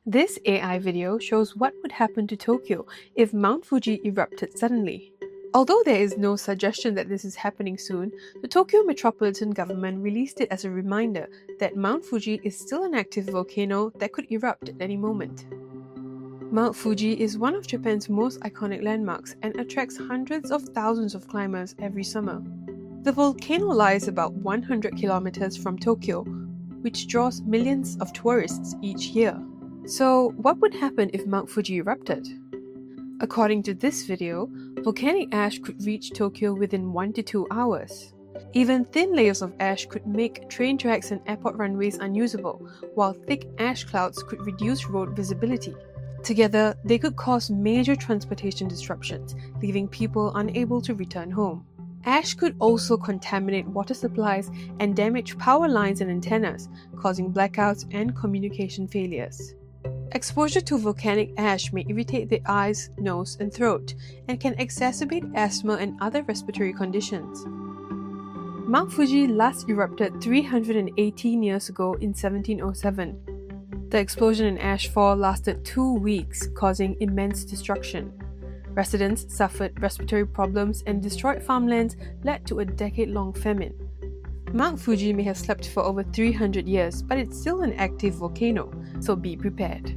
This AI video shows what would happen to Tokyo if Mount Fuji erupted suddenly. Although there is no suggestion that this is happening soon, the Tokyo Metropolitan Government released it as a reminder that Mount Fuji is still an active volcano that could erupt at any moment. Mount Fuji is one of Japan's most iconic landmarks and attracts hundreds of thousands of climbers every summer. The volcano lies about 100 kilometers from Tokyo, which draws millions of tourists each year. So, what would happen if Mount Fuji erupted? According to this video, volcanic ash could reach Tokyo within 1 to 2 hours. Even thin layers of ash could make train tracks and airport runways unusable, while thick ash clouds could reduce road visibility. Together, they could cause major transportation disruptions, leaving people unable to return home. Ash could also contaminate water supplies and damage power lines and antennas, causing blackouts and communication failures. Exposure to volcanic ash may irritate the eyes, nose, and throat, and can exacerbate asthma and other respiratory conditions. Mount Fuji last erupted 318 years ago in 1707. The explosion and ash fall lasted 2 weeks, causing immense destruction. Residents suffered respiratory problems, and destroyed farmlands led to a decade-long famine. Mount Fuji may have slept for over 300 years, but it's still an active volcano, so be prepared.